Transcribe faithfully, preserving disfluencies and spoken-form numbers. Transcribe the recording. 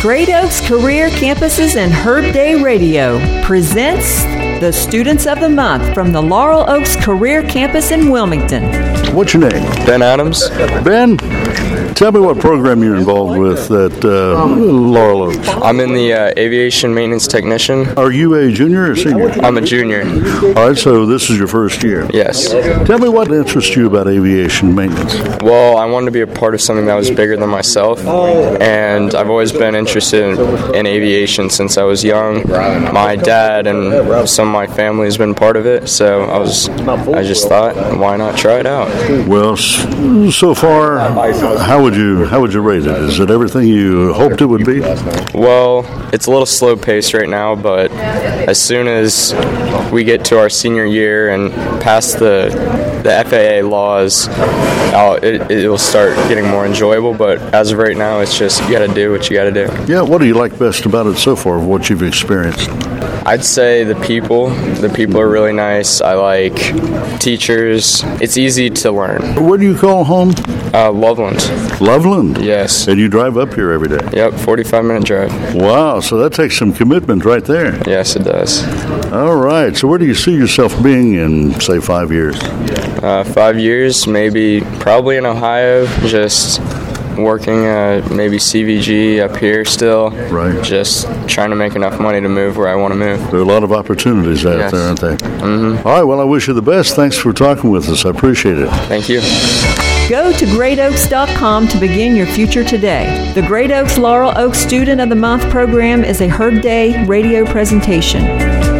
Great Oaks Career Campuses and Herb Day Radio presents the Students of the Month from the Laurel Oaks Career Campus in Wilmington. What's your name? Ben Adams. Ben, tell me what program you're involved with at uh, Laurel Oaks. I'm in the uh, aviation maintenance technician. Are you a junior or senior? I'm a junior. All right, so this is your first year. Yes. Tell me what interests you about aviation maintenance. Well, I wanted to be a part of something that was bigger than myself, and I've always been interested in, in aviation since I was young. My dad and some of my family has been part of it, so I was, I just thought, why not try it out? Well, so far, how would you how would you rate it? Is it everything you hoped it would be? Well, it's a little slow paced right now, but as soon as we get to our senior year and pass the the F A A laws, I'll, it it will start getting more enjoyable. But as of right now, it's just you got to do what you got to do. Yeah. What do you like best about it so far? What you've experienced? I'd say the people. The people are really nice. I like teachers. It's easy to learn. What do you call home? Uh, Loveland. Loveland? Yes. And you drive up here every day? Yep, forty-five minute drive. Wow, so that takes some commitment right there. Yes, it does. All right, so where do you see yourself being in, say, five years? Uh, five years, maybe, probably in Ohio, just working uh, maybe C V G up here still. Right. Just trying to make enough money to move where I want to move. There are a lot of opportunities out Yes. there, aren't they? Mm-hmm. All right, well, I wish you the best. Thanks for talking with us. I appreciate it. Thank you. Go to great oaks dot com to begin your future today. The Great Oaks Laurel Oaks Student of the Month program is a Herb Day radio presentation.